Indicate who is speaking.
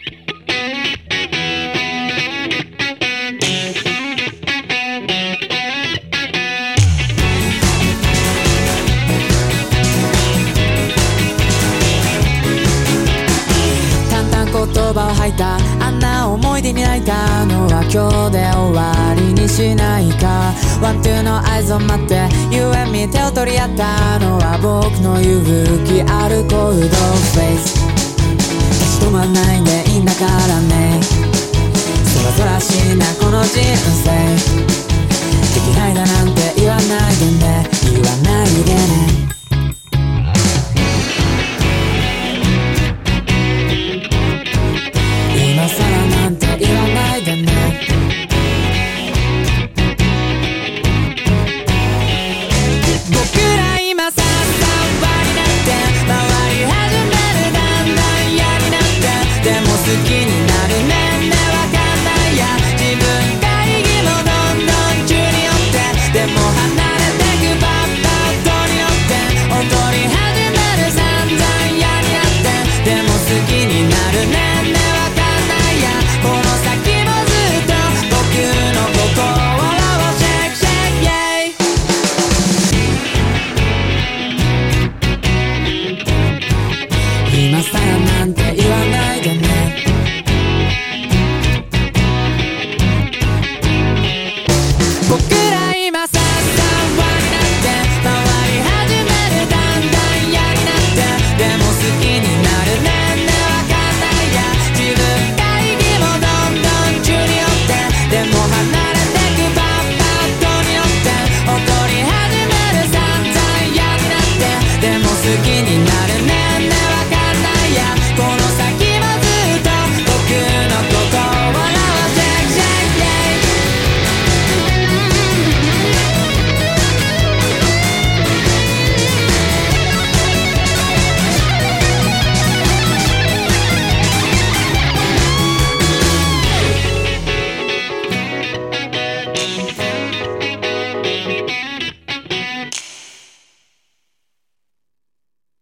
Speaker 1: 言葉を吐いたあんな思い出に泣いたのは今日で終わりにしないか。ワンツーの合図を待って You and me 手を取り合ったのは僕の勇気ある行動。